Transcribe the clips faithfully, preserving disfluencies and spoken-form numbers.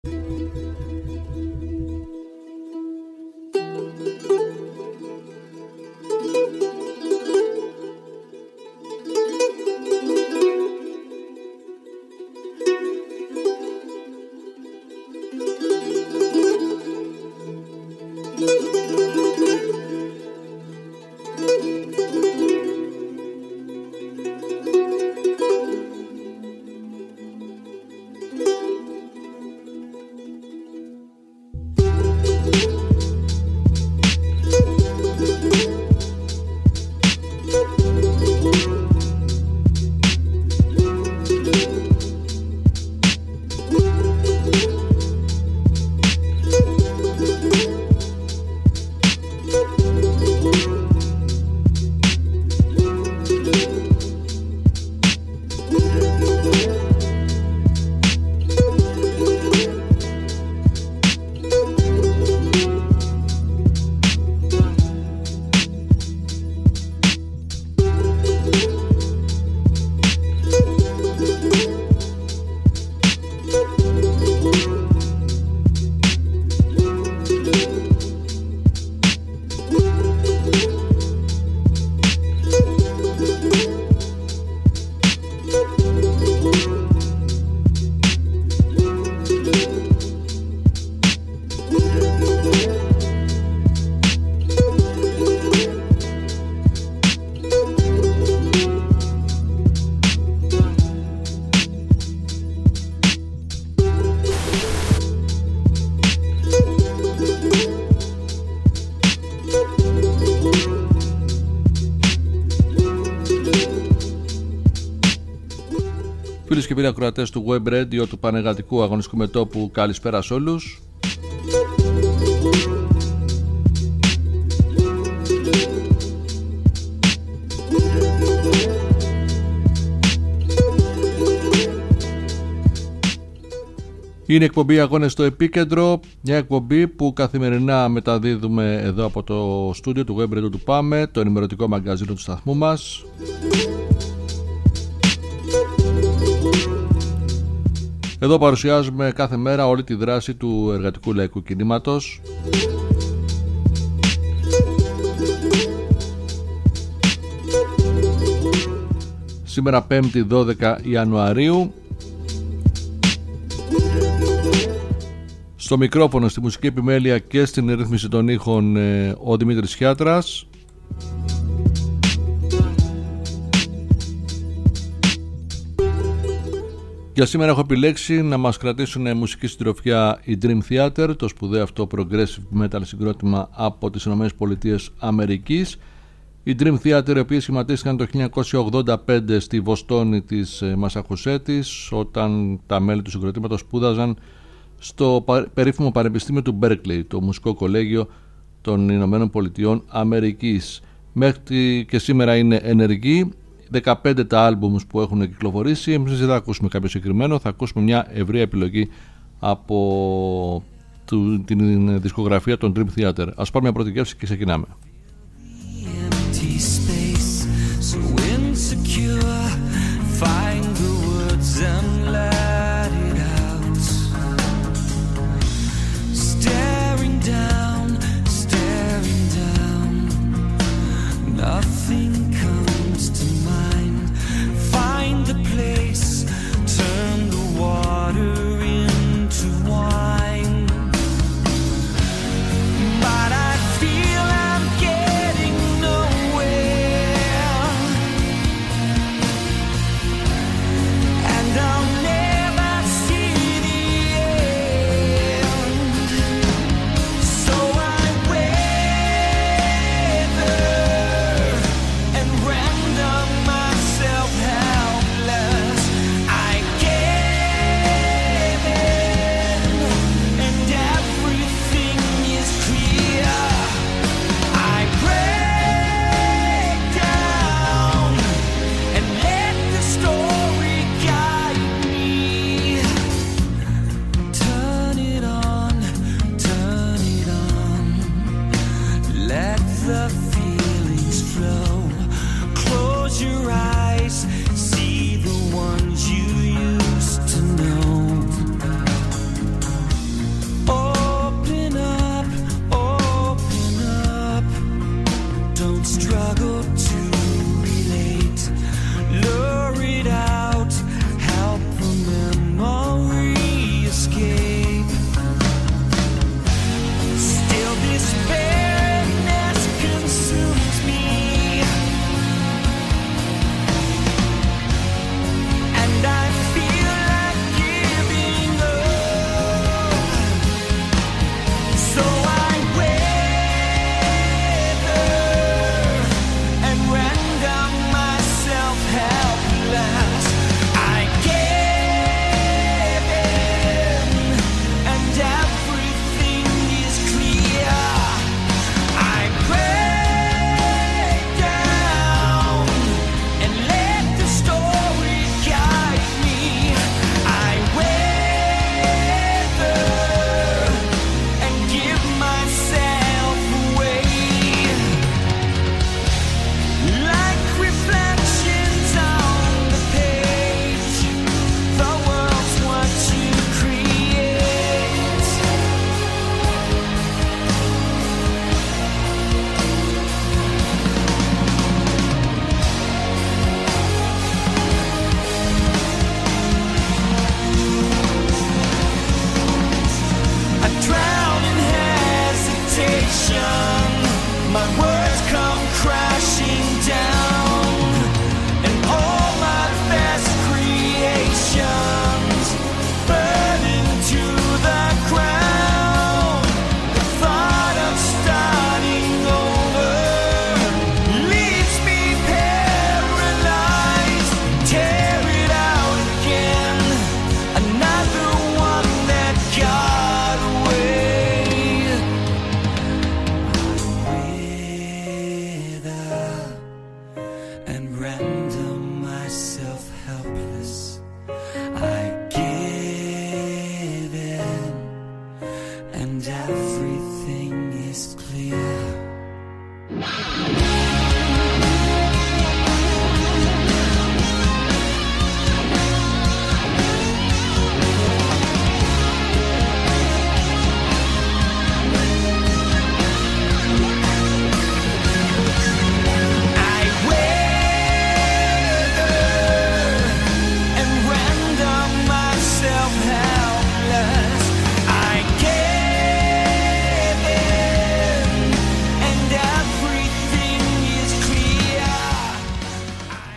Φίλοι και φίλοι ακροατές του Web Radio του Πανεργατικού Αγωνιστικού Μετώπου, καλησπέρα σε όλους. Είναι εκπομπή Αγώνες στο Επίκεντρο, μια εκπομπή που καθημερινά μεταδίδουμε εδώ από το στούντιο του Web Radio του ΠΑΜΕ, το ενημερωτικό μαγκαζίνο του σταθμού μας. Εδώ παρουσιάζουμε κάθε μέρα όλη τη δράση του εργατικού λαϊκού κινήματος. Σήμερα πέμπτη δώδεκα Ιανουαρίου. Στο μικρόφωνο, στη μουσική επιμέλεια και στην ρύθμιση των ήχων ο Δημήτρης Χιάτρας. Για σήμερα έχω επιλέξει να μας κρατήσουν μουσική συντροφιά η Dream Theater, το σπουδαίο αυτό progressive metal συγκρότημα από τις ΗΠΑ. Η Dream Theater, οι οποίοι σχηματίστηκαν το χίλια εννιακόσια ογδόντα πέντε στη Βοστόνη της Μασαχουσέτης, όταν τα μέλη του συγκροτήματος σπούδαζαν στο περίφημο Πανεπιστήμιο του Berkeley, το μουσικό κολέγιο των Ηνωμένων Πολιτειών Αμερικής. Μέχρι και σήμερα είναι ενεργοί. δεκαπέντε τα άλμπουμς που έχουν κυκλοφορήσει. Εμείς δεν θα ακούσουμε κάποιο συγκεκριμένο, θα ακούσουμε μια ευρεία επιλογή από την δισκογραφία των Dream Theater. Ας πάρουμε μια πρώτη γεύση και ξεκινάμε. But I feel I'm getting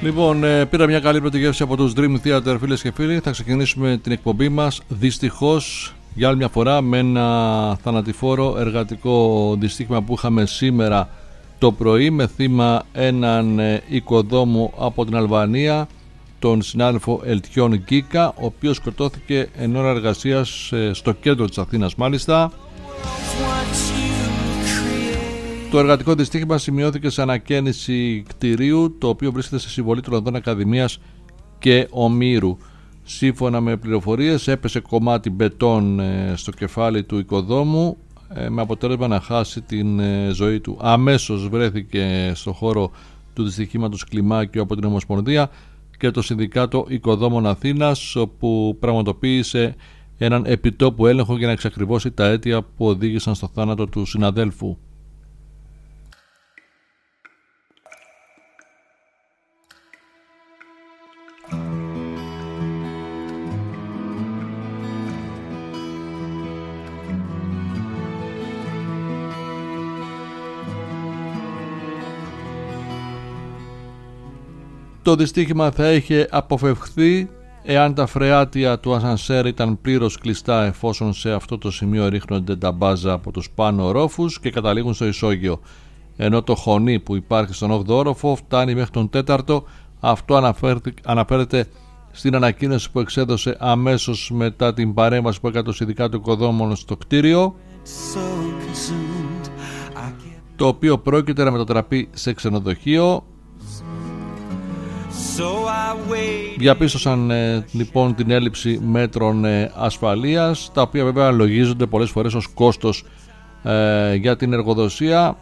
Λοιπόν, πήρα μια καλή πρώτη γεύση από τους Dream Theater, φίλες και φίλοι. Θα ξεκινήσουμε την εκπομπή μας δυστυχώς για άλλη μια φορά με ένα θανατηφόρο εργατικό δυστύχημα που είχαμε σήμερα το πρωί με θύμα έναν οικοδόμο από την Αλβανία, τον συνάδελφο Ελτιόν Γκίκα, ο οποίος σκοτώθηκε εν ώρα εργασίας στο κέντρο της Αθήνας μάλιστα. Το εργατικό δυστύχημα σημειώθηκε σε ανακαίνιση κτηρίου, το οποίο βρίσκεται σε συμβολή των οδών Ακαδημίας και Ομήρου. Σύμφωνα με πληροφορίες, έπεσε κομμάτι μπετόν στο κεφάλι του οικοδόμου με αποτέλεσμα να χάσει την ζωή του. Αμέσως βρέθηκε στο χώρο του δυστυχήματος κλιμάκιο από την Ομοσπονδία και το Συνδικάτο Οικοδόμων Αθήνας, όπου πραγματοποίησε έναν επιτόπου έλεγχο για να εξακριβώσει τα αίτια που οδήγησαν στο θάνατο του συναδέλφου. Το δυστύχημα θα είχε αποφευχθεί εάν τα φρεάτια του ασανσέρ ήταν πλήρως κλειστά, εφόσον σε αυτό το σημείο ρίχνονται τα μπάζα από τους πάνω ορόφους και καταλήγουν στο ισόγειο, ενώ το χωνί που υπάρχει στον όγδοο όροφο φτάνει μέχρι τον τέταρτο. Αυτό αναφέρεται στην ανακοίνωση που εξέδωσε αμέσως μετά την παρέμβαση που έκανε το Συνδικάτο Οικοδόμων στο κτίριο, το οποίο πρόκειται να μετατραπεί σε ξενοδοχείο. Διαπίστωσαν ε, λοιπόν την έλλειψη μέτρων ε, ασφαλείας, τα οποία βέβαια λογίζονται πολλές φορές ως κόστος ε, για την εργοδοσία,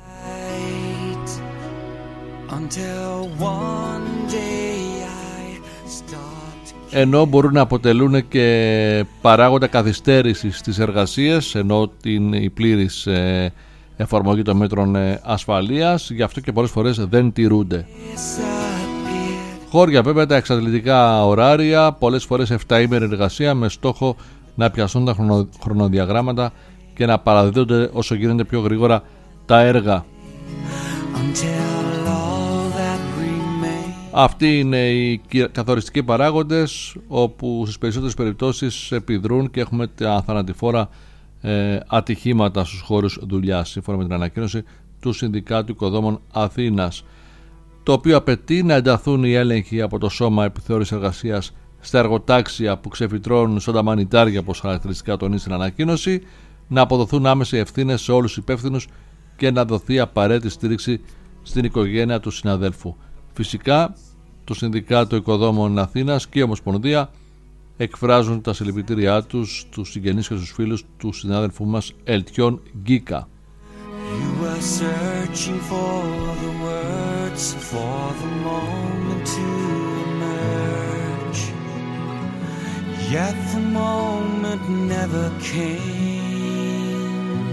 ενώ μπορούν να αποτελούν και παράγοντα καθυστέρησης στις εργασίες, ενώ την η πλήρης ε, εφαρμογή των μέτρων ε, ασφαλείας, γι' αυτό και πολλές φορές δεν τηρούνται. Χώρια βέβαια τα εξαντλητικά ωράρια, πολλές φορές επτάήμερη εργασία με στόχο να πιαστούν τα χρονοδιαγράμματα και να παραδίδονται όσο γίνεται πιο γρήγορα τα έργα. Αυτοί είναι οι καθοριστικοί παράγοντες, όπου στις περισσότερες περιπτώσεις επιδρούν και έχουμε τα θανατηφόρα ε, ατυχήματα στους χώρους δουλειάς, σύμφωνα με την ανακοίνωση του Συνδικάτου Οικοδόμων Αθήνας, το οποίο απαιτεί να ενταθούν οι έλεγχοι από το Σώμα Επιθεώρησης Εργασίας στα εργοτάξια που ξεφυτρώνουν στον ταμανιτάρια, όπως χαρακτηριστικά τονίζει στην ανακοίνωση, να αποδοθούν άμεση ευθύνες σε όλους τους υπεύθυνους και να δοθεί απαραίτητη στήριξη στην οικογένεια του συναδέλφου. Φυσικά, το Συνδικάτο Οικοδόμων Αθήνας και η Ομοσπονδία εκφράζουν τα συλληπιτήριά τους στους συγγενείς και στους φίλους του συνάδελφου μας Ελτιόν Γκίκα. You were searching for the words, for the moment to emerge, yet the moment never came.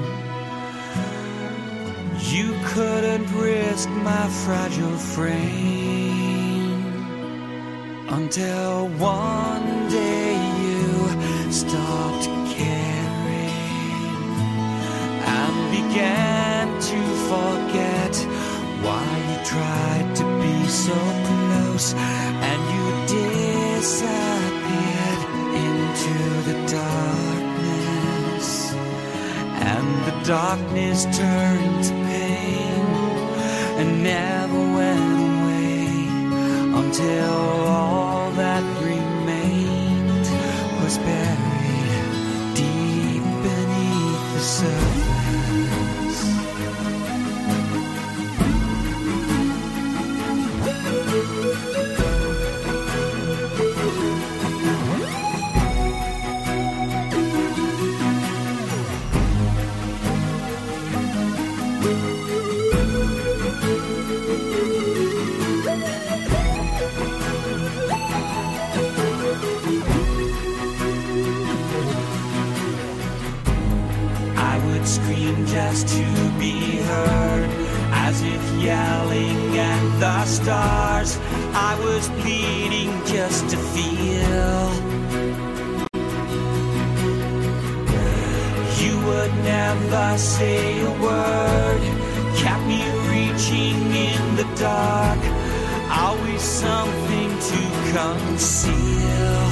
You couldn't risk my fragile frame until one day you stopped caring and began to forget why you tried to be so close, and you disappeared into the darkness, and the darkness turned to pain and never went away until all that remained was buried deep beneath the surface. Just to be heard, as if yelling at the stars. I was pleading just to feel. You would never say a word, kept me reaching in the dark. always something to conceal.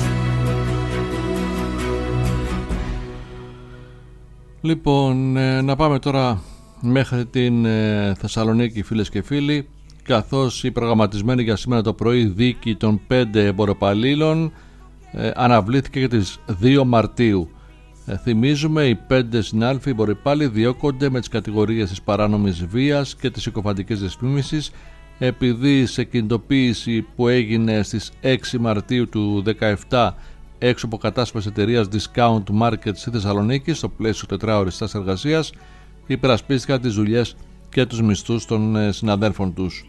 Λοιπόν, να πάμε τώρα μέχρι την Θεσσαλονίκη, φίλες και φίλοι, καθώς η προγραμματισμένη για σήμερα το πρωί δίκη των πέντε εμποροπαλλήλων ε, αναβλήθηκε για τις δύο Μαρτίου. Ε, θυμίζουμε, οι πέντε συνάλφοι εμποροπάλληλοι διώκονται με τις κατηγορίες της παράνομης βίας και της συκοφαντικής δυσφήμισης, επειδή σε κινητοποίηση που έγινε στις έξι Μαρτίου του δεκαεπτά έξω από κατάσταση εταιρείας Discount Market στη Θεσσαλονίκη, στο πλαίσιο τετράωρης στάσης εργασίας, υπερασπίστηκαν τις δουλειές και τους μισθούς των ε, συναδέλφων τους.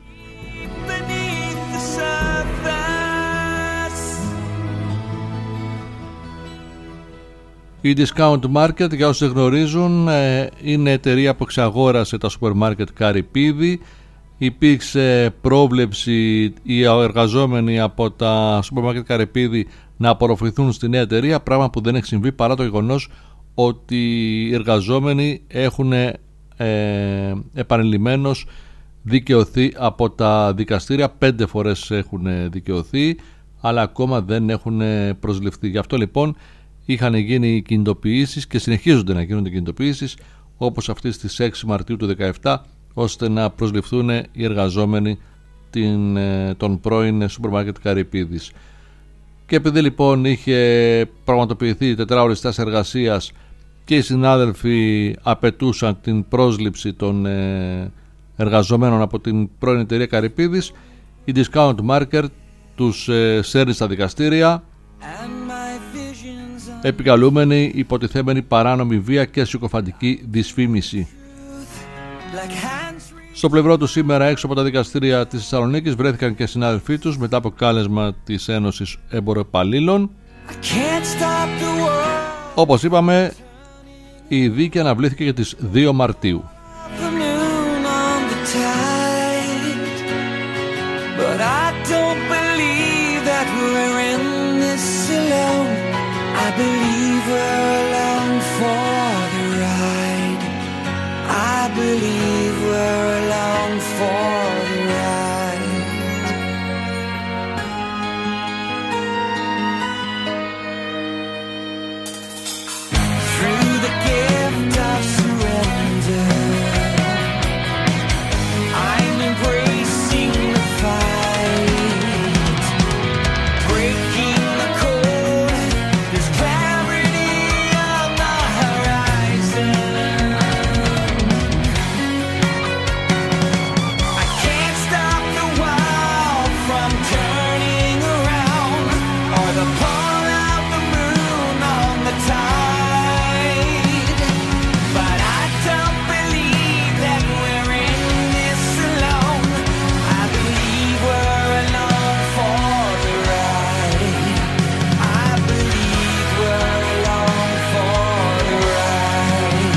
Η Discount Market, για όσοι γνωρίζουν, είναι εταιρεία που εξαγόρασε τα σούπερ μάρκετ Καρυπίδη. Υπήρξε πρόβλεψη οι εργαζόμενοι από τα σούπερ μάρκετ Καρυπίδη να απορροφηθούν στη νέα εταιρεία, πράγμα που δεν έχει συμβεί παρά το γεγονός ότι οι εργαζόμενοι έχουν ε, επανειλημμένως δικαιωθεί από τα δικαστήρια. Πέντε φορές έχουν δικαιωθεί, αλλά ακόμα δεν έχουν προσληφθεί. Γι' αυτό λοιπόν είχαν γίνει κινητοποιήσεις και συνεχίζονται να γίνονται κινητοποιήσεις, όπως αυτή στις έξι Μαρτίου του δεκαεπτά, ώστε να προσληφθούν οι εργαζόμενοι την, των πρώην σούπερ μάρκετ Καρυπίδης. Και επειδή λοιπόν είχε πραγματοποιηθεί η τετράωρη στάση εργασίας και οι συνάδελφοι απαιτούσαν την πρόσληψη των εργαζομένων από την πρώην εταιρεία Καρυπίδης, η Discount Market τους σέρνει στα δικαστήρια, επικαλούμενοι υποτιθέμενη παράνομη βία και συκοφαντική δυσφήμιση. Στο πλευρό του σήμερα, έξω από τα δικαστήρια της Θεσσαλονίκης, βρέθηκαν και συνάδελφοί τους μετά από κάλεσμα της Ένωσης Εμποροπαλλήλων. Όπως είπαμε, η δίκη αναβλήθηκε για τις δύο Μαρτίου. I believe we're along for the ride. I believe we're along for the ride. Through the gift of surrender, I'm embracing the fight, breaking the code. There's clarity on the horizon. I can't stop the world from turning around, or the pull of the moon on the tide. But I don't believe that we're in this alone. I believe we're along for the ride. I believe we're along for the ride.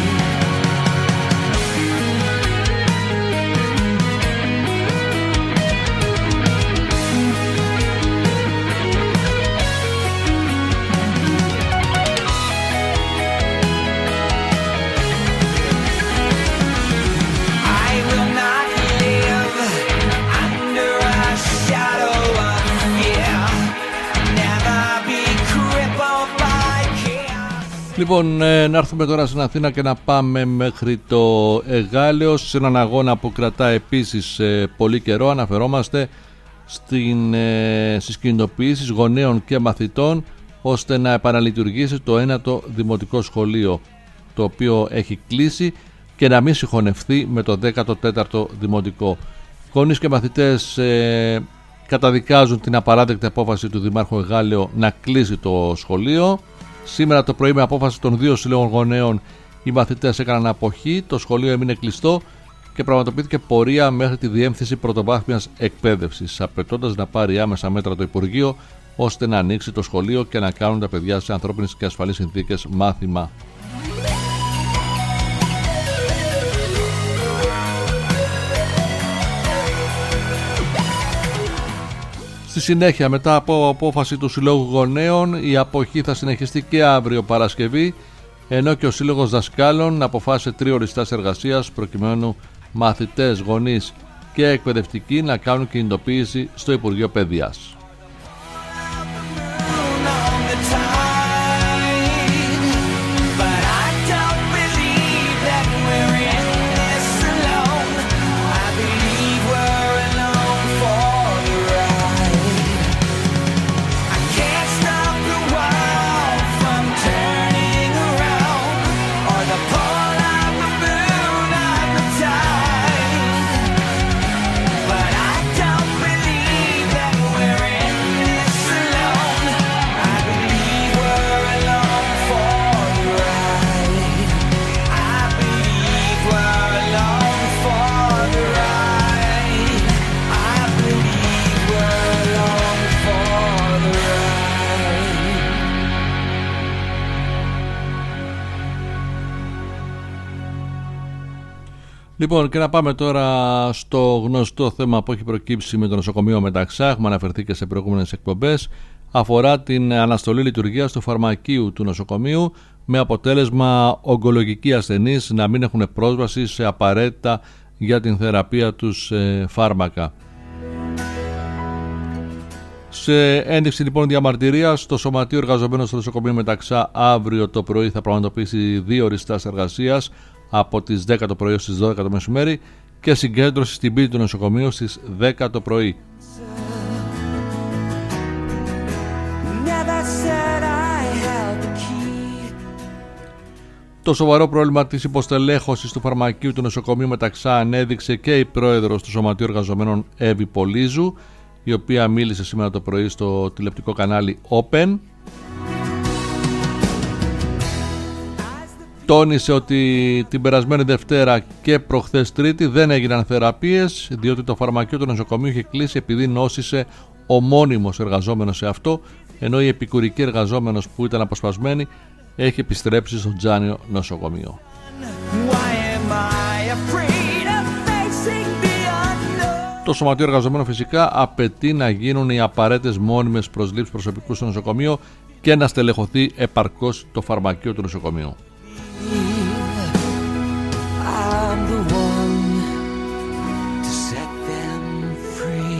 I will not live under a shadow of fear. Never be crippled by chaos. Λοιπόν, ε, να έρθουμε τώρα στην Αθήνα και να πάμε μέχρι το Εγάλεος, σε έναν αγώνα που κρατά επίσης ε, πολύ καιρό. Αναφερόμαστε στην, ε, στις κινητοποιήσεις γονέων και μαθητών, ώστε να επαναλειτουργήσει το ένατο δημοτικό σχολείο, το οποίο έχει κλείσει, και να μην συγχωνευτεί με το δέκατο τέταρτο δημοτικό. Γονείς και μαθητές ε, καταδικάζουν την απαράδεκτη απόφαση του Δημάρχου Εγάλεο να κλείσει το σχολείο. Σήμερα το πρωί, με απόφαση των δύο συλλόγων γονέων, οι μαθητές έκαναν αποχή, το σχολείο έμεινε κλειστό και πραγματοποιήθηκε πορεία μέχρι τη Διεύθυνση Πρωτοβάθμιας Εκπαίδευσης, απαιτώντας να πάρει άμεσα μέτρα το Υπουργείο, ώστε να ανοίξει το σχολείο και να κάνουν τα παιδιά σε ανθρώπινες και ασφαλείς συνθήκες μάθημα. Στη συνέχεια, μετά από απόφαση του Συλλόγου Γονέων, η αποχή θα συνεχιστεί και αύριο Παρασκευή, ενώ και ο Σύλλογος Δασκάλων αποφάσισε τρίωρη στάση εργασίας, προκειμένου μαθητές, γονείς και εκπαιδευτικοί να κάνουν κινητοποίηση στο Υπουργείο Παιδείας. Λοιπόν, και να πάμε τώρα στο γνωστό θέμα που έχει προκύψει με το νοσοκομείο Μεταξά. Έχουμε αναφερθεί και σε προηγούμενες εκπομπές. Αφορά την αναστολή λειτουργίας του φαρμακείου του νοσοκομείου, με αποτέλεσμα ογκολογικοί ασθενείς να μην έχουν πρόσβαση σε απαραίτητα για την θεραπεία τους ε, φάρμακα. Σε ένδειξη λοιπόν διαμαρτυρίας, το Σωματείο Εργαζομένων στο νοσοκομείο Μεταξά αύριο το πρωί θα πραγματοποιήσει δύο ωριστάς εργασίας από τις δέκα το πρωί ως τις δώδεκα το μεσημέρι και συγκέντρωση στην πύλη του νοσοκομείου στις δέκα το πρωί. Το σοβαρό πρόβλημα της υποστελέχωσης του φαρμακείου του νοσοκομείου Μεταξά ανέδειξε και η πρόεδρος του Σωματείου Εργαζομένων Εύη Πολύζου, η οποία μίλησε σήμερα το πρωί στο τηλεοπτικό κανάλι Open. Τόνισε ότι την περασμένη Δευτέρα και προχθές Τρίτη δεν έγιναν θεραπείες, διότι το φαρμακείο του νοσοκομείου είχε κλείσει επειδή νόσησε ο μόνιμος εργαζόμενος σε αυτό, ενώ η επικουρική εργαζόμενος που ήταν αποσπασμένη έχει επιστρέψει στο Τζάνιο νοσοκομείο. Το Σωματείο Εργαζομένων φυσικά απαιτεί να γίνουν οι απαραίτητες μόνιμες προσλήψεις προσωπικού στο νοσοκομείο και να στελεχωθεί επαρκώς το φαρμακείο του νοσοκομείου. I'm the one to set them free.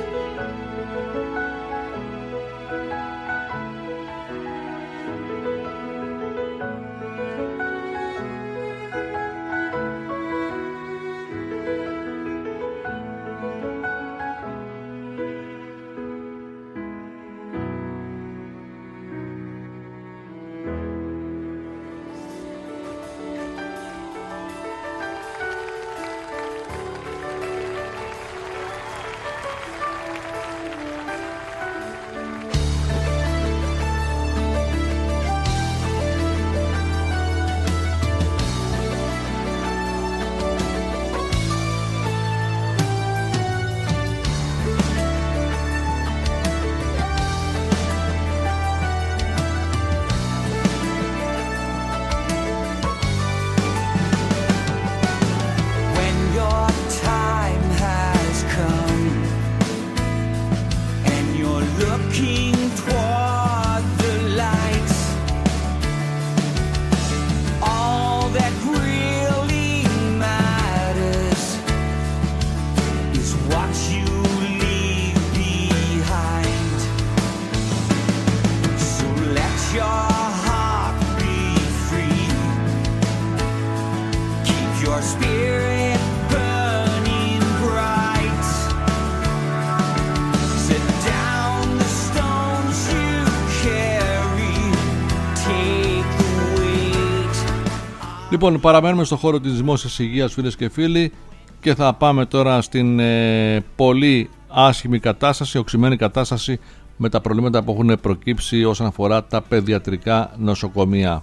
Λοιπόν, παραμένουμε στον χώρο της δημόσιας υγείας, φίλες και φίλοι, και θα πάμε τώρα στην ε, πολύ άσχημη κατάσταση, οξυμένη κατάσταση με τα προβλήματα που έχουν προκύψει όσον αφορά τα παιδιατρικά νοσοκομεία.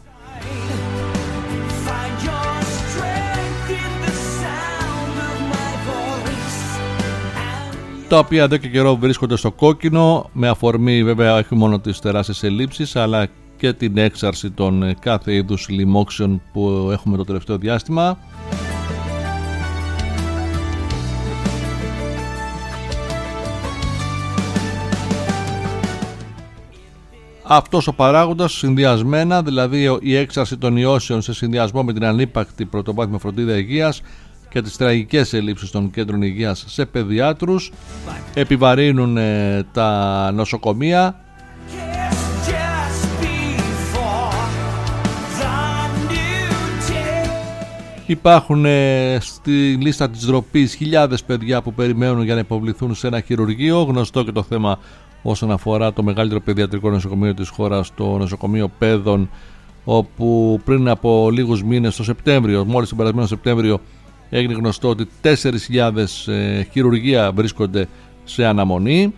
Τα οποία εδώ και καιρό βρίσκονται στο κόκκινο, με αφορμή βέβαια όχι μόνο τις τεράστιες ελλείψεις, αλλά και την έξαρση των κάθε είδους λοιμόξεων που έχουμε το τελευταίο διάστημα. Αυτός ο παράγοντας συνδυασμένα, δηλαδή η έξαρση των ιώσεων σε συνδυασμό με την ανύπαρκτη πρωτοβάθμια φροντίδα υγείας και τις τραγικές ελλείψεις των κέντρων υγείας σε παιδιάτρους, επιβαρύνουν ε, τα νοσοκομεία. Υπάρχουν ε, στη λίστα της ντροπής χιλιάδες παιδιά που περιμένουν για να υποβληθούν σε ένα χειρουργείο. Γνωστό και το θέμα όσον αφορά το μεγαλύτερο παιδιατρικό νοσοκομείο της χώρας, το νοσοκομείο Πέδων, όπου πριν από λίγους μήνες, το Σεπτέμβριο, μόλις τον περασμένο Σεπτέμβριο, έγινε γνωστό ότι τέσσερις χιλιάδες ε, χειρουργεία βρίσκονται σε αναμονή.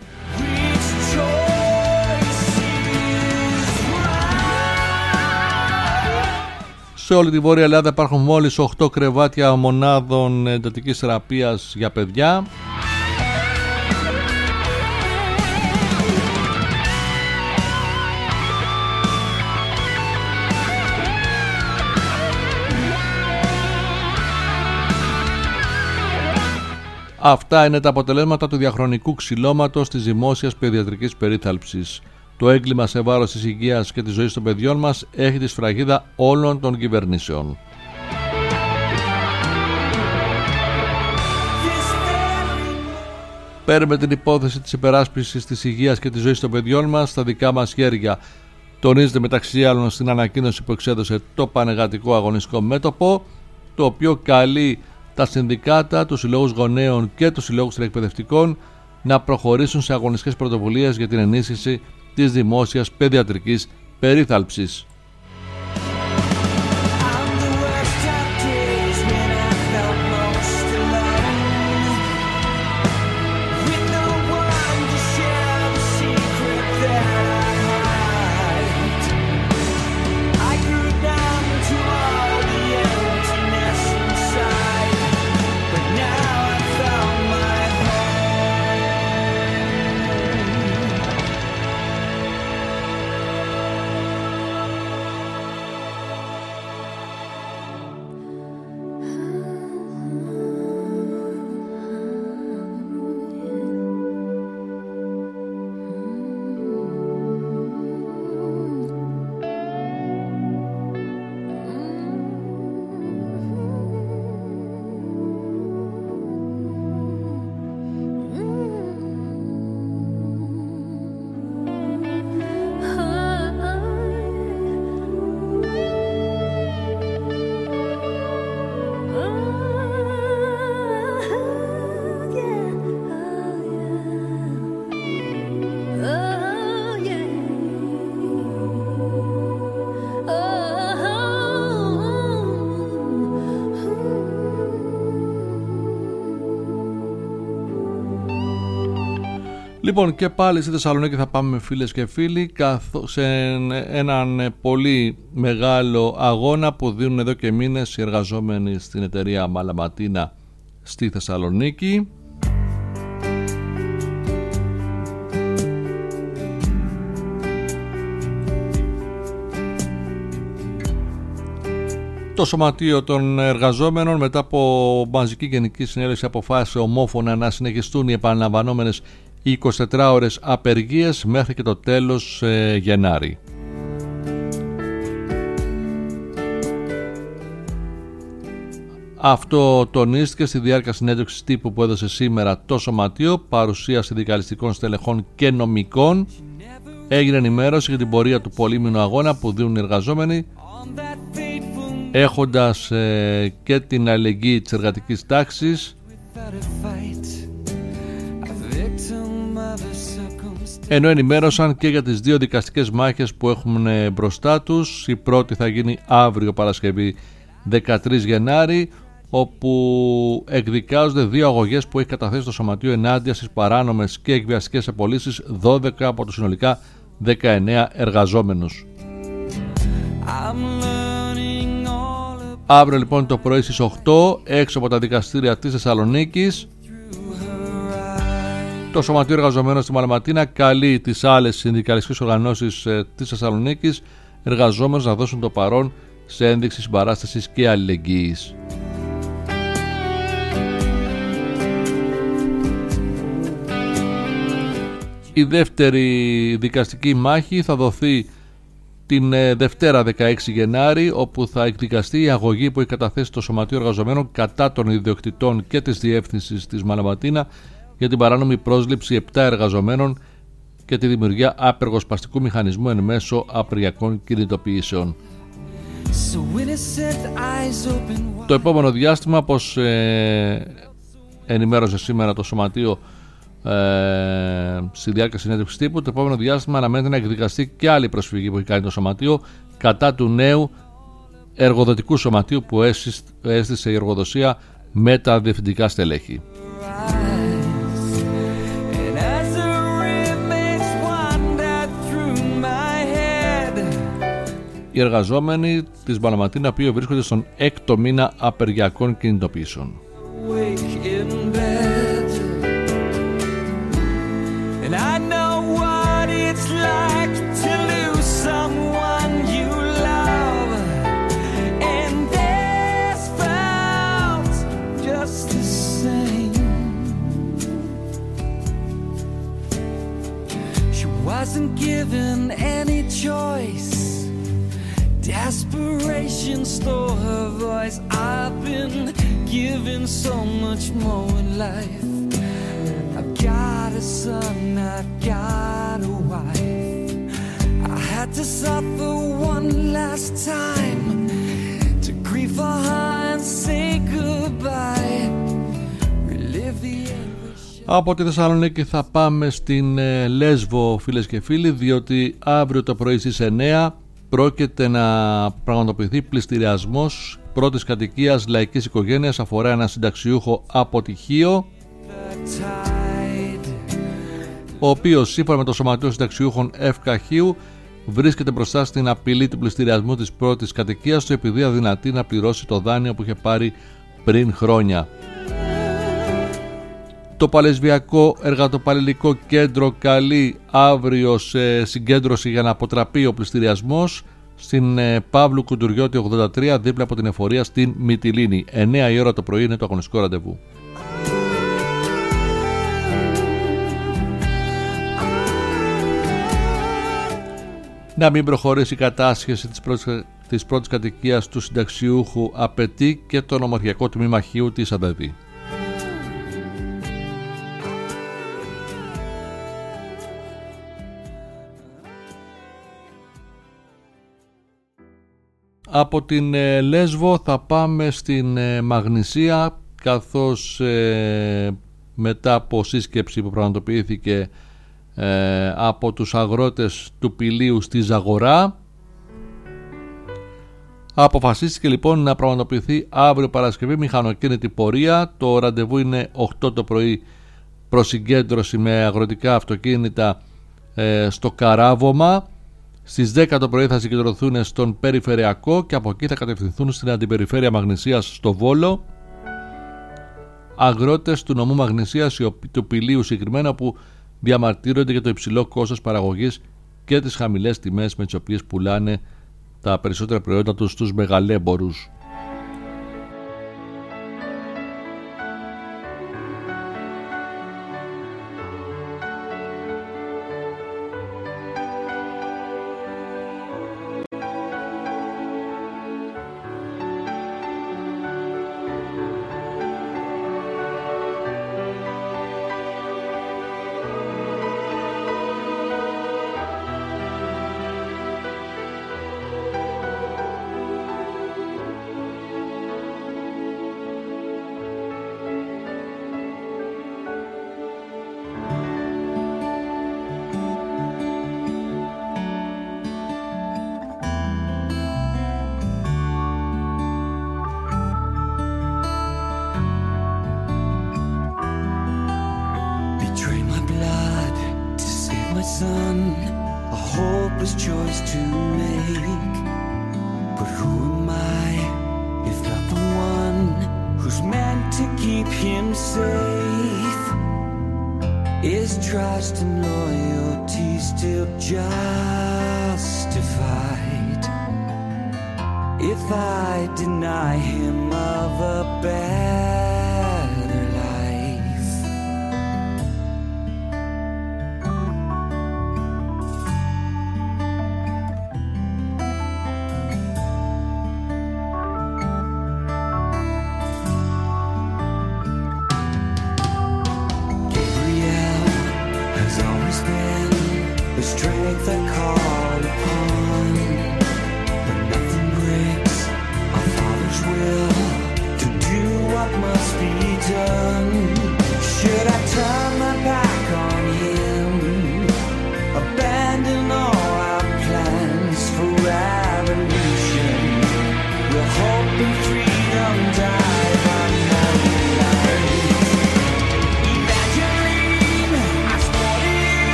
Σε όλη τη Βόρεια Ελλάδα υπάρχουν μόλις οκτώ κρεβάτια μονάδων εντατικής θεραπείας για παιδιά. Αυτά είναι τα αποτελέσματα του διαχρονικού ξυλώματος της δημόσιας παιδιατρικής περίθαλψης. Το έγκλημα σε βάρος της υγείας και της ζωής των παιδιών μας έχει τη σφραγίδα όλων των κυβερνήσεων. Παίρνουμε την υπόθεση της υπεράσπισης της υγείας και της ζωής των παιδιών μας στα δικά μας χέρια. Τονίζεται μεταξύ άλλων στην ανακοίνωση που εξέδωσε το Πανεργατικό Αγωνιστικό Μέτωπο, το οποίο καλεί τα συνδικάτα, τους συλλόγους γονέων και τους συλλόγους εκπαιδευτικών να προχωρήσουν σε αγωνιστικές πρωτοβουλίες για την ενίσχυση της δημόσιας παιδιατρικής περίθαλψης. Λοιπόν, και πάλι στη Θεσσαλονίκη θα πάμε, φίλες και φίλοι, σε έναν πολύ μεγάλο αγώνα που δίνουν εδώ και μήνες οι εργαζόμενοι στην εταιρεία Μαλαματίνα στη Θεσσαλονίκη. Το Σωματείο των Εργαζόμενων, μετά από μαζική γενική συνέλευση, αποφάσισε ομόφωνα να συνεχιστούν οι επαναλαμβανόμενες εικοσιτετράωρες απεργίες μέχρι και το τέλος ε, Γενάρη. Αυτό τονίστηκε στη διάρκεια συνέντευξης τύπου που έδωσε σήμερα το Σωματείο, παρουσία συνδικαλιστικών στελεχών και νομικών. Έγινε ενημέρωση για την πορεία του πολύμηνου αγώνα που δίνουν οι εργαζόμενοι, έχοντας ε, και την αλληλεγγύη της εργατικής τάξης, ενώ ενημέρωσαν και για τις δύο δικαστικές μάχες που έχουν μπροστά τους. Η πρώτη θα γίνει αύριο Παρασκευή δεκατρείς Γενάρη, όπου εκδικάζονται δύο αγωγές που έχει καταθέσει το Σωματείο ενάντια στις παράνομες και εκβιαστικές απολύσεις δώδεκα από τους συνολικά δεκαεννέα εργαζόμενους. Αύριο λοιπόν το πρωί στις οκτώ, έξω από τα δικαστήρια της Θεσσαλονίκης, το Σωματείο Εργαζομένων στη Μαλαματίνα καλεί τις άλλες συνδικαλιστικές οργανώσεις της Θεσσαλονίκης εργαζόμενους να δώσουν το παρόν σε ένδειξη συμπαράστασης και αλληλεγγύης. Η δεύτερη δικαστική μάχη θα δοθεί την Δευτέρα δεκαέξι Γενάρη, όπου θα εκδικαστεί η αγωγή που έχει καταθέσει το Σωματείο Εργαζομένων κατά των ιδιοκτητών και της διεύθυνσης της Μαλαματίνα για την παράνομη πρόσληψη επτά εργαζομένων και τη δημιουργία απεργοσπαστικού μηχανισμού εν μέσω απεργιακών κινητοποιήσεων. Το επόμενο διάστημα, όπως ε, ενημέρωσε σήμερα το Σωματείο ε, στη διάρκεια συνέντευξης τύπου, το επόμενο διάστημα αναμένεται να εκδικαστεί και άλλη προσφυγή που έχει κάνει το Σωματείο κατά του νέου εργοδοτικού σωματείου που έστησε η εργοδοσία με τα διευθυντικά στελέχη. Οι εργαζόμενοι της Μαλαματίνα, οποίοι βρίσκονται στον έκτο μήνα απεργιακών κινητοποιήσεων. Wasn't given any choice. Desperation stole her voice. I've been given so much more in life. I've got a son, I've got a wife. I had to suffer one last time to grieve for her and say goodbye. Relive the Από τη Θεσσαλονίκη θα πάμε στην ε, Λέσβο, φίλες και φίλοι, διότι αύριο το πρωί στις εννιά πρόκειται να πραγματοποιηθεί πληστηριασμός πρώτης κατοικίας λαϊκής οικογένειας. Αφορά ένα συνταξιούχο από Τυχείο, ο οποίος σύμφωνα με το Σωματείο Συνταξιούχων Ευκαχείου βρίσκεται μπροστά στην απειλή του πληστηριασμού της πρώτης κατοικίας του, επειδή αδυνατεί να πληρώσει το δάνειο που είχε πάρει πριν χρόνια. Το Παλαισβιακό Εργατοπαλληλικό Κέντρο καλεί αύριο σε συγκέντρωση για να αποτραπεί ο πληστηριασμός στην Παύλου Κουντουριώτη ογδόντα τρία, δίπλα από την εφορία στην Μυτιλήνη. εννιά η ώρα το πρωί είναι το αγωνιστικό ραντεβού. Να μην προχωρήσει η κατάσχεση της πρώτης, της πρώτης κατοικίας του συνταξιούχου απαιτεί και το νομαρχιακό τμήμα Χίου της ΑΔΕΔ. Από την ε, Λέσβο θα πάμε στην ε, Μαγνησία, καθώς ε, μετά από σύσκεψη που πραγματοποιήθηκε ε, από τους αγρότες του Πηλίου στη Ζαγορά, αποφασίστηκε λοιπόν να πραγματοποιηθεί αύριο Παρασκευή μηχανοκίνητη πορεία. Το ραντεβού είναι οκτώ το πρωί, προσυγκέντρωση με αγροτικά αυτοκίνητα ε, στο Καράβωμα. Στις δέκα το πρωί θα συγκεντρωθούν στον Περιφερειακό και από εκεί θα κατευθυνθούν στην Αντιπεριφέρεια Μαγνησίας στο Βόλο. Αγρότες του νομού Μαγνησίας, του Πηλίου συγκεκριμένα, που διαμαρτύρονται για το υψηλό κόστος παραγωγής και τις χαμηλές τιμές με τις οποίες πουλάνε τα περισσότερα προϊόντα τους στους μεγαλέμπορους.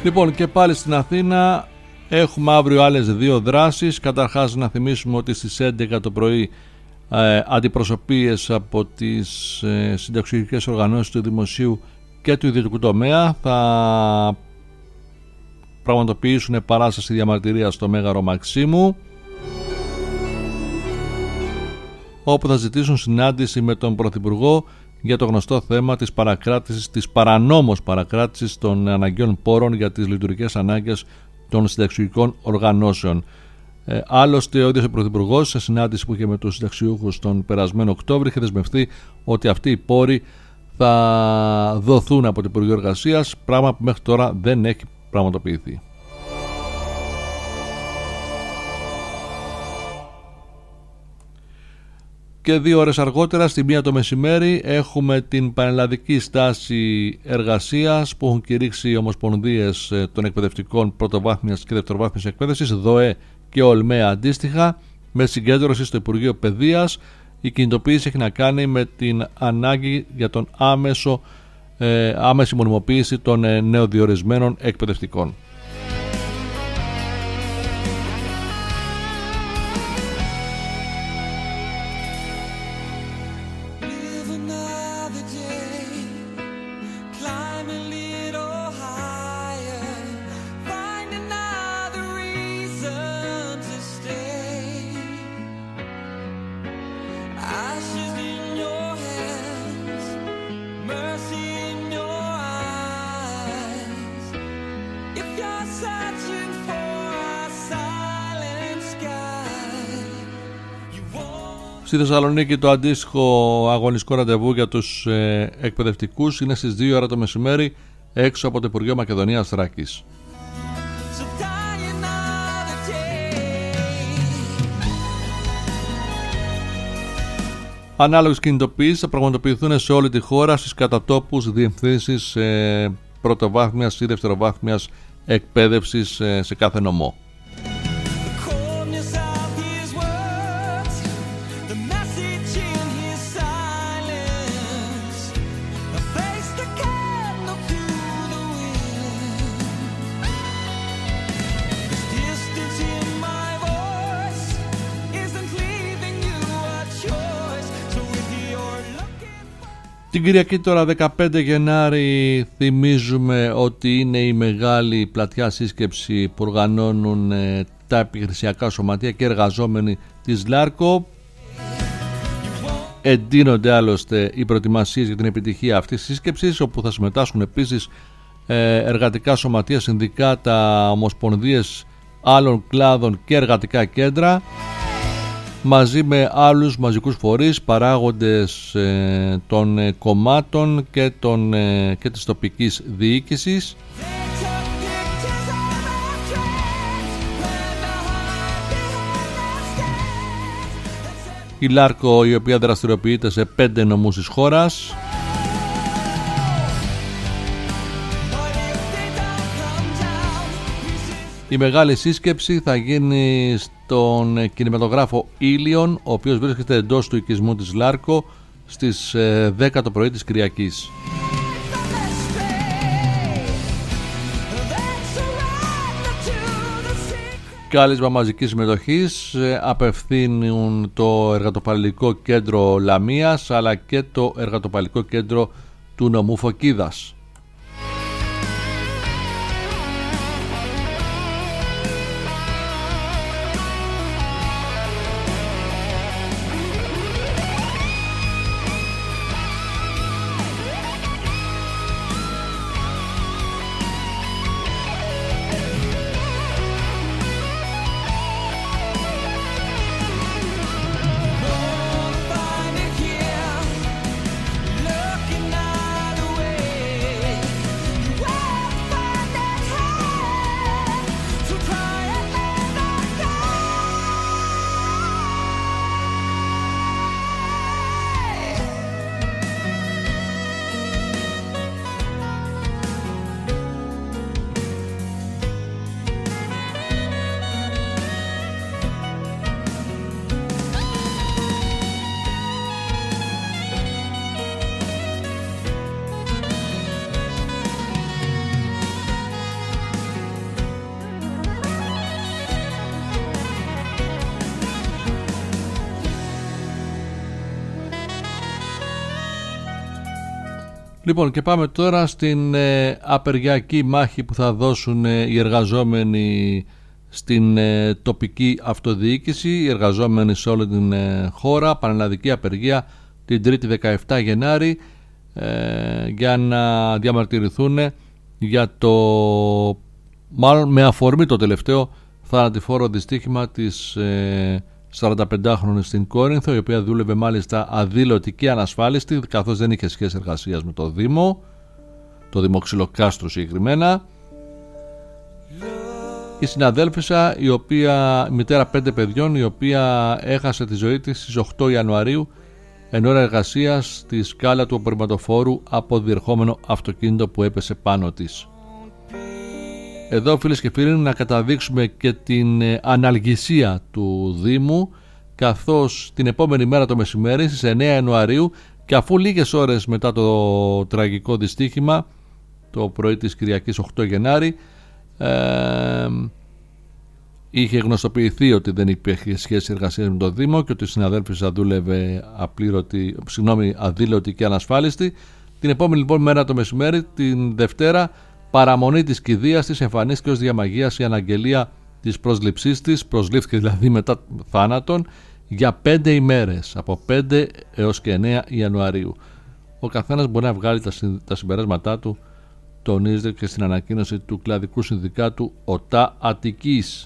Λοιπόν, και πάλι στην Αθήνα έχουμε αύριο άλλες δύο δράσεις. Καταρχάς να θυμίσουμε ότι στις έντεκα το πρωί ε, αντιπροσωπείες από τις ε, συνταξιωτικές οργανώσεις του δημοσίου και του ιδιωτικού τομέα θα πραγματοποιήσουν παράσταση διαμαρτυρίας στο Μέγαρο Μαξίμου, όπου θα ζητήσουν συνάντηση με τον Πρωθυπουργό για το γνωστό θέμα της παρακράτησης, της παρανόμως παρακράτησης των αναγκαίων πόρων για τις λειτουργικές ανάγκες των συνταξιωτικών οργανώσεων. Ε, άλλωστε, ο ίδιος ο Πρωθυπουργός, σε συνάντηση που είχε με τους συνταξιούχους τον περασμένο Οκτώβρη, είχε δεσμευτεί ότι αυτοί οι πόροι θα δοθούν από το Υπουργείο Εργασίας, πράγμα που μέχρι τώρα δεν έχει πραγματοποιηθεί. Και δύο ώρες αργότερα, στη μία το μεσημέρι, έχουμε την πανελλαδική στάση εργασίας που έχουν κηρύξει οι ομοσπονδίες των εκπαιδευτικών πρωτοβάθμιας και δευτεροβάθμιας εκπαίδευσης, ΔΟΕ και ΟΛΜΕΑ αντίστοιχα, με συγκέντρωση στο Υπουργείο Παιδείας. Η κινητοποίηση έχει να κάνει με την ανάγκη για τον άμεσο, ε, άμεση μονιμοποίηση των ε, νεοδιορισμένων εκπαιδευτικών. Στη Θεσσαλονίκη το αντίστοιχο αγωνιστικό ραντεβού για τους ε, εκπαιδευτικούς είναι στις δύο ώρα το μεσημέρι έξω από το Υπουργείο Μακεδονίας Θράκης. Ανάλογες κινητοποιήσεις θα πραγματοποιηθούν σε όλη τη χώρα στις κατατόπους διευθύνσεις ε, πρωτοβάθμιας ή δευτεροβάθμιας εκπαίδευσης ε, σε κάθε νομό. Την Κυριακή τώρα δεκαπέντε Γενάρη θυμίζουμε ότι είναι η μεγάλη πλατιά σύσκεψη που οργανώνουν ε, τα επιχειρησιακά σωματεία και εργαζόμενοι της Λάρκο. Εντείνονται άλλωστε οι προετοιμασίες για την επιτυχία αυτής της σύσκεψης, όπου θα συμμετάσχουν επίσης ε, εργατικά σωματεία, συνδικάτα, ομοσπονδίες άλλων κλάδων και εργατικά κέντρα, μαζί με άλλους μαζικούς φορείς, παράγοντες ε, των ε, κομμάτων και, των, ε, και της τοπικής διοίκησης. Η Λάρκο, η οποία δραστηριοποιείται σε πέντε νομούς της χώρας. Η μεγάλη σύσκεψη θα γίνει στον κινηματογράφο Ήλιον, ο οποίος βρίσκεται εντός του οικισμού της Λάρκο, στις δέκα το πρωί της Κυριακής. Κάλεσμα μαζικής συμμετοχής απευθύνουν το Εργατοπαλληλικό Κέντρο Λαμίας αλλά και το Εργατοπαλληλικό Κέντρο του νομού Φωκίδας. Λοιπόν, και πάμε τώρα στην ε, απεργιακή μάχη που θα δώσουν ε, οι εργαζόμενοι στην ε, τοπική αυτοδιοίκηση, οι εργαζόμενοι σε όλη την ε, χώρα, πανελλαδική απεργία την Τρίτη δεκαεφτά Γενάρη, ε, για να διαμαρτυρηθούν για το, μάλλον με αφορμή το τελευταίο θανατηφόρο δυστύχημα της ε, σαρανταπεντάχρονης στην Κόρινθο, η οποία δούλευε μάλιστα αδήλωτη και ανασφάλιστη, καθώς δεν είχε σχέση εργασίας με το Δήμο, το Δήμο Ξυλοκάστρου συγκεκριμένα. Η συναδέλφισσα, η οποία, η μητέρα πέντε παιδιών, η οποία έχασε τη ζωή της στις οκτώ Ιανουαρίου εν ώρα εργασίας στη σκάλα του απορριμματοφόρου από διερχόμενο αυτοκίνητο που έπεσε πάνω της. Εδώ, φίλες και φίλοι, να καταδείξουμε και την αναλγησία του Δήμου, καθώς την επόμενη μέρα το μεσημέρι στις εννέα Ιανουαρίου, και αφού λίγες ώρες μετά το τραγικό δυστύχημα, το πρωί της Κυριακής οκτώ Γενάρη, ε, είχε γνωστοποιηθεί ότι δεν υπήρχε σχέση εργασίας με το Δήμο και ότι η συναδέλφισσα δούλευε απλήρωτη, συγγνώμη, αδήλωτη και ανασφάλιστη. Την επόμενη λοιπόν μέρα το μεσημέρι, την Δευτέρα, παραμονή της κηδείας της, εμφανίστηκε ως διαμαγείας η αναγγελία της πρόσληψής της, προσλήφθηκε δηλαδή μετά θάνατον, για πέντε ημέρες, από πέντε έως και εννέα Ιανουαρίου. Ο καθένας μπορεί να βγάλει τα συμπεράσματά του, τονίζεται και στην ανακοίνωση του κλαδικού συνδικάτου ΟΤΑ Αττικής.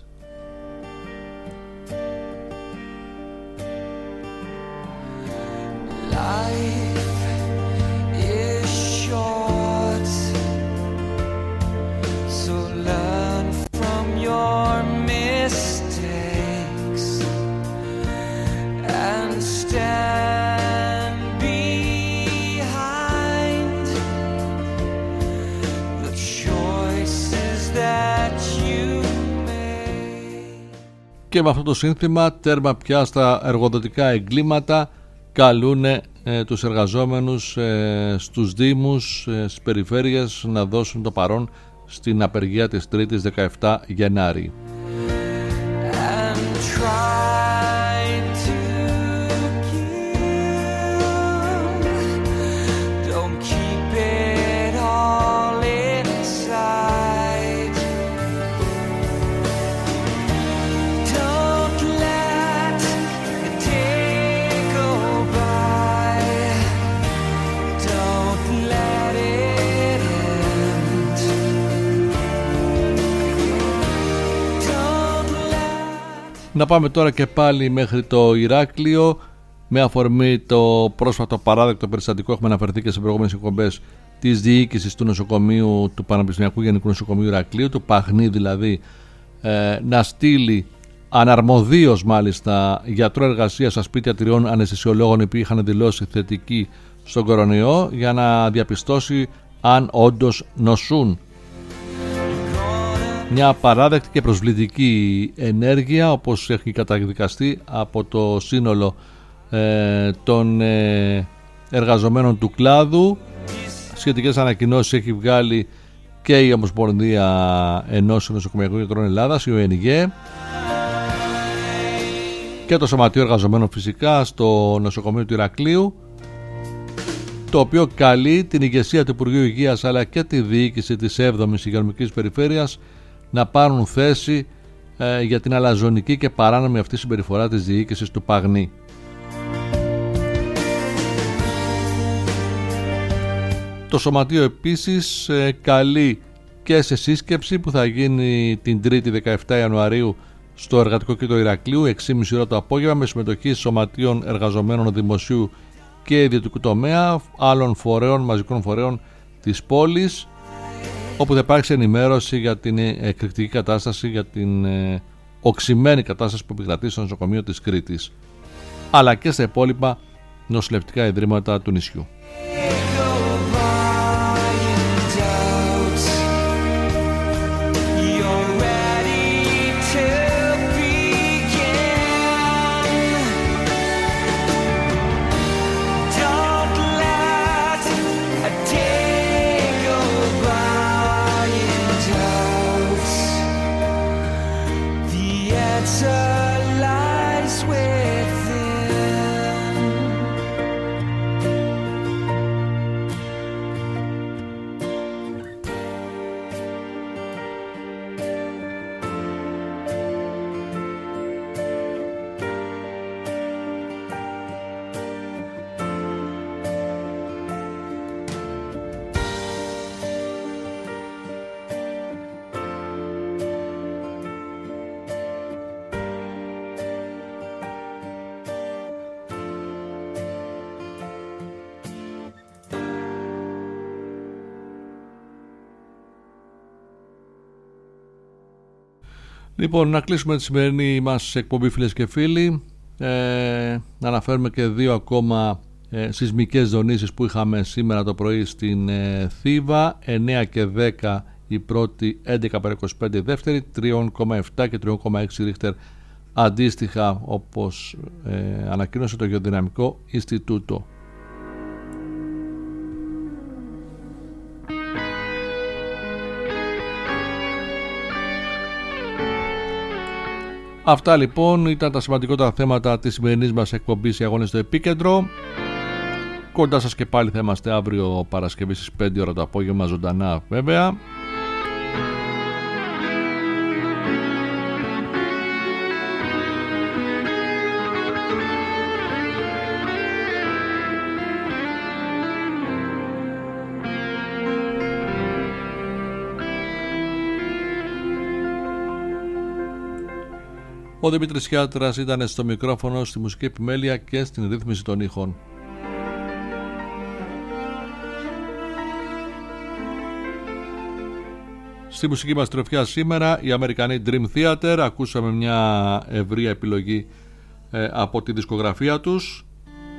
Και με αυτό το σύνθημα, τέρμα πια στα εργοδοτικά εγκλήματα, καλούν ε, τους εργαζόμενους ε, στους Δήμους, ε, στις περιφέρειες να δώσουν το παρόν στην απεργία της Τρίτης δεκαεφτά Γενάρη. Να πάμε τώρα και πάλι μέχρι το Ηράκλειο, με αφορμή το πρόσφατο παράδεκτο περιστατικό, έχουμε αναφερθεί και σε προηγούμενες εκπομπές, της διοίκησης του νοσοκομείου, του Πανεπιστημιακού Γενικού Νοσοκομείου Ηρακλείου, του Παγνή δηλαδή, ε, να στείλει αναρμοδίως μάλιστα γιατρό εργασίας στα σπίτια τριών αναισθησιολόγων, οι οποίοι είχαν δηλώσει θετικοί στον κορονοϊό, για να διαπιστώσει αν όντως νοσούν. Μια απαράδεκτη και προσβλητική ενέργεια, όπως έχει καταδικαστεί από το σύνολο ε, των ε, εργαζομένων του κλάδου. Σχετικές ανακοινώσεις έχει βγάλει και η Ομοσπονδία Ενώσεων Νοσοκομιακών Γιατρών Ελλάδας, η ΟΕΝΓΕ, και το Σωματείο Εργαζομένων φυσικά στο νοσοκομείο του Ηρακλείου, το οποίο καλεί την ηγεσία του Υπουργείου Υγείας αλλά και τη διοίκηση της έβδομης Υγειονομικής Περιφέρειας να πάρουν θέση ε, για την αλαζονική και παράνομη αυτή συμπεριφορά της διοίκησης του Παγνή. Το Σωματείο επίσης ε, καλεί και σε σύσκεψη που θα γίνει την Τρίτη δεκαεφτά Ιανουαρίου στο Εργατικό Κέντρο Ηρακλείου, έξι και μισή ώρα το απόγευμα, με συμμετοχή σωματείων εργαζομένων δημοσίου και ιδιωτικού τομέα, άλλων φορέων, μαζικών φορέων της πόλης, όπου θα υπάρξει ενημέρωση για την εκρηκτική κατάσταση, για την ε, οξυμένη κατάσταση που επικρατεί στο νοσοκομείο της Κρήτης, αλλά και στα υπόλοιπα νοσηλευτικά ιδρύματα του νησιού. Λοιπόν, να κλείσουμε τη σημερινή μας εκπομπή, φίλες και φίλοι. Ε, να αναφέρουμε και δύο ακόμα ε, σεισμικές δονήσεις που είχαμε σήμερα το πρωί στην ε, Θήβα. εννέα και δέκα η πρώτη, έντεκα παρά είκοσι πέντε η δεύτερη, τρία κόμμα επτά και τρία κόμμα έξι ρίχτερ αντίστοιχα, όπως ε, ανακοίνωσε το Γεωδυναμικό Ινστιτούτο. Αυτά λοιπόν ήταν τα σημαντικότερα θέματα της σημερινής μας εκπομπής, οι αγώνες στο επίκεντρο. Κοντά σας και πάλι θα είμαστε αύριο Παρασκευή στις πέντε ώρα το απόγευμα, ζωντανά βέβαια. Ο Δημήτρης Χιάτρας ήταν στο μικρόφωνο, στη μουσική επιμέλεια και στην ρύθμιση των ήχων. Στη μουσική μας τροφιά σήμερα οι Αμερικανοί Dream Theater. Ακούσαμε μια ευρεία επιλογή ε, από τη δισκογραφία τους.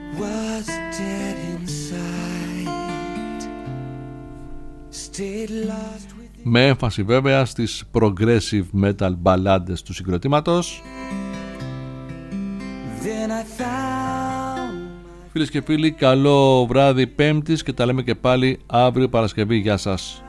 Με έμφαση βέβαια στις progressive metal μπαλάντες του συγκροτήματος. Φίλες και φίλοι, καλό βράδυ Πέμπτης και τα λέμε και πάλι αύριο Παρασκευή. Γεια σας.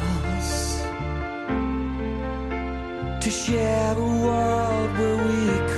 To share a world where we could